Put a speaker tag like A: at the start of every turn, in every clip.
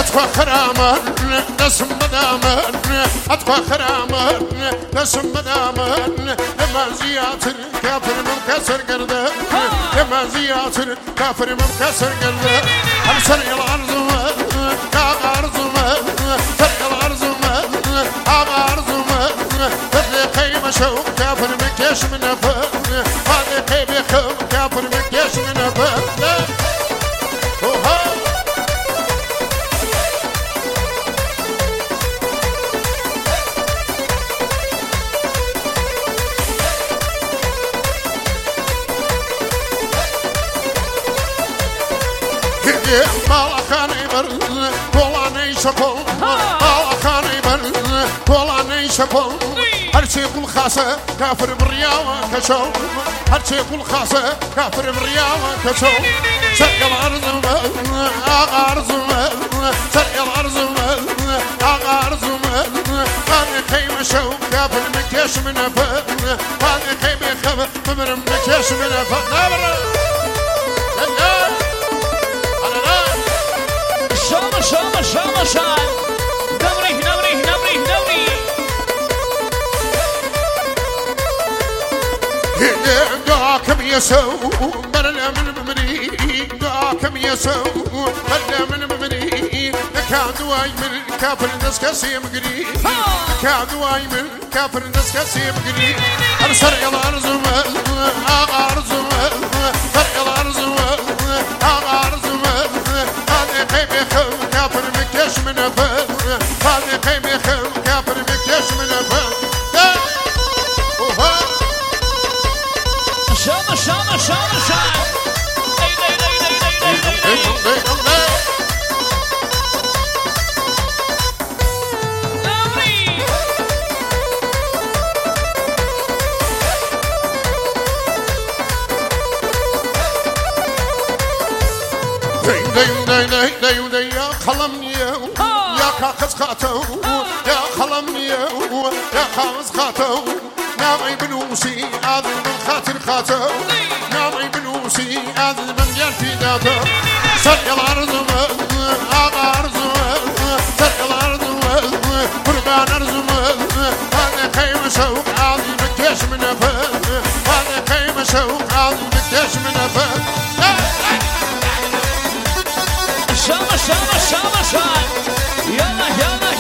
A: أتفخر أمان نسم بدامان أتفخر أمان نسم بدامان لما زيات الكافر منكسر قرده لما زيات الكافر منكسر قرده أرسل الأرض أرض فرق الأرض أرض فرق قيمة شوق كافر مكيش من أفر هذا قيمة كافر مكيش من أفر مالخاني برز كولاني شكل مالخاني برز كولاني شكل هرشي كل خاصة كافر بالرياوة كشو هرشي كل خاصة كافر بالرياوة كشو شرق الأرض أرض شرق الأرض أرض هذه خيمة شو كافر مكيش من أفر هذه خيمة خبر مكيش من أفر
B: شام دوري
A: دعاكم يسو برنا من بمري دعاكم يسو برنا من بمري كان دواي من كافر الناس كسيم قري كان دواي من كافر الناس كسيم قري أرسل الأرض أرض فرق الأرض أرض هذا قيمة كافر مكيش من أفر هذا قيمة كافر مكيش من أفر
B: شام
A: يا خلمني يا كاكس خاتو يا خلمني يا كاكس خاتو نامي بنوسي هذا من خاطر خاتو نامي بنوسي هذا من يرفي داتو سرق الأرض أرض سرق الأرض قربان أرض هذا خيمة شوق هذا مكيش من أفر هذا خيمة شوق هذا مكيش من أفر
B: شام يلا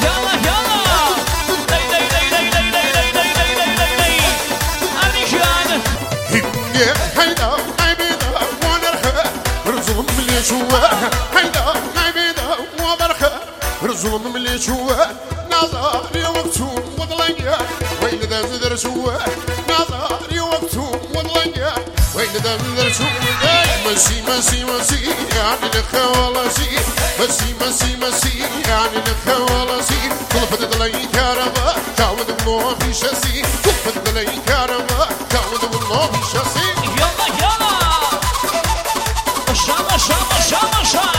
B: أريجان
A: هيدا غيبيدا ونرخى رزوم اللي شواه هيدا غيبيدا وبرخى رزوم اللي شواه نظري وقتهم وضلنيا وين ذا زدر شواه نظري وقتهم وضلنيا وين ذا زدر شواه مسي يعني الخوالسي مسي يعني الخوالسي طلفت دلي كهرباء تعود الله في شاسي طلفت دلي كهرباء تعود الله في شاسي
B: يلا شام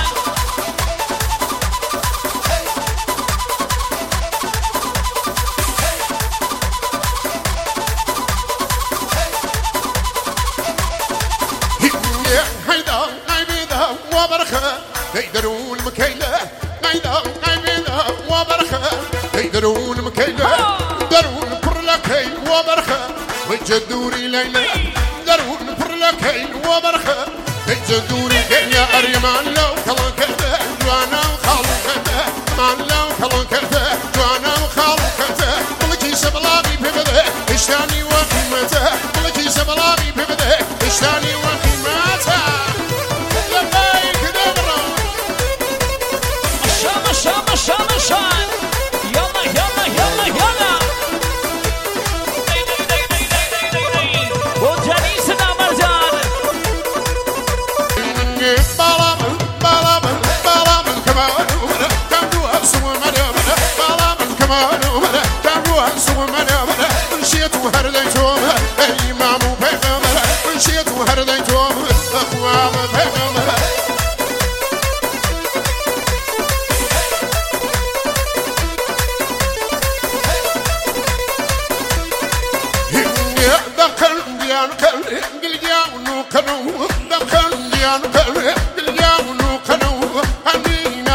A: هيدا غيبيدا وبرخة يقدرون مكيلة هيدا غيبيدا وبرخة يقدرون مكيلة درون برلكي وبرخة وجدوري ليلى درون برلكي وبرخة يجدوري يا أريمان لو كلان كذا جوانا وخالو كذا مان لو كلان كذا جوانا وخالو كذا ملكي سبلاغي ببدا اشتاني وقيمته ملكي سبلاغي ببدا اشتاني وقيمته
B: شام يلا وجاني سنا مرجان
A: بالامن كمان كانوا سوى منا كانوا سوى منا مشيت وهرديتهم امام وبيغمر مشيت وهرديتهم اخوان بيغمر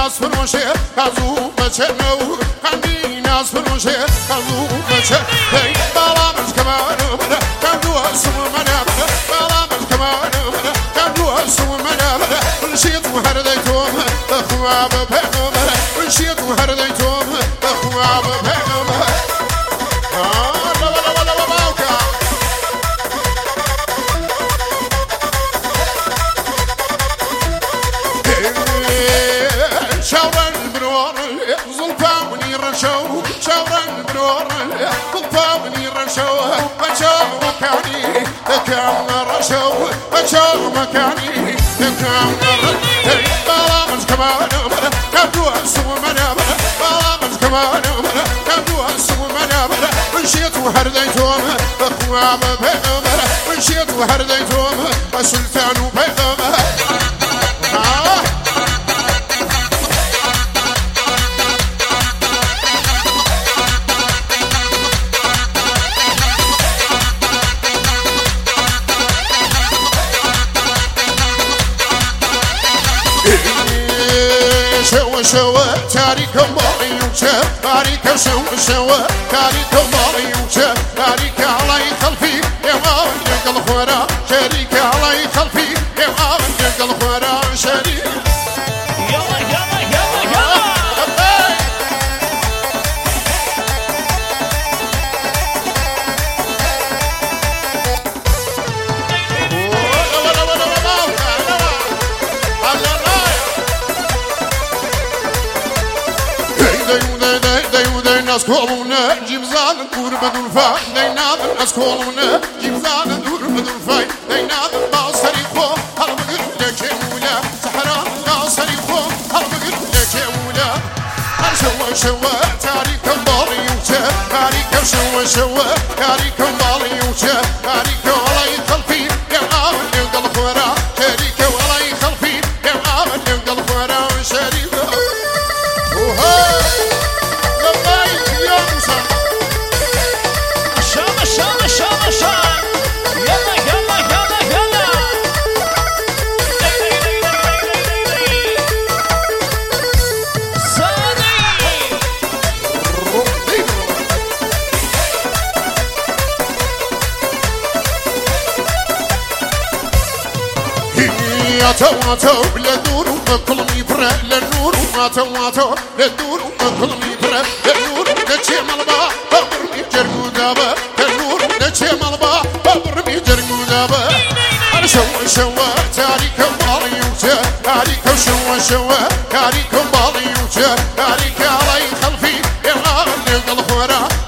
A: ناس فروشه كازو بچنو عندي ناس فروشه كازو بچنو بالا مش كمان بلا كازو اسمو منا بالا مش كمان بلا كازو اسمو منا ونشيط وهرديتهم اخواب بيغمر ونشيط وهرديتهم اخواب بيغمر شاورن بنور قلبي رشو بشو مكاني كم رشو بشو مكاني كم بالا مش كمان كدو اسمو منا بالا مش كمان كدو اسمو منا مشيت وهرديتهم اخواب بيغمر مشيت وهرديتهم سلطان وبيغمر شوى تاريخ ماريوشة تاريخ شوى تاريخ ماريوشة تاريخ علي خلفي يا مان يقل خورا شريك علي خلفي يا مان يقل خورا شريك
B: يلا يلا يلا يلا
A: الناس كلنا جيب زان ندور بدون فاي دينا الناس كلنا جيب زان ندور بدون فاي دينا باصري خو هل بقول لك ولا صحراء باصري خو هل بقول لك ولا شوى تاريخ بالي وجه تاريخ شوى تاريخ بالي وجه تاريخ ولا يخلفي يا عامل يقل خورا شريك ولا يخلفي يا عامل يقل خورا شريك واتو للنور كل ميبرة للنور واتو للنور كل ميبرة للنور نتشي ملبا ببرمي جرقو دابا للنور نتشي ملبا ببرمي جرقو دابا أنا شوى تاريخ بالي وجه تاريخ شوى تاريخ بالي وجه تاريخ علي خلفي يا غالي الخورا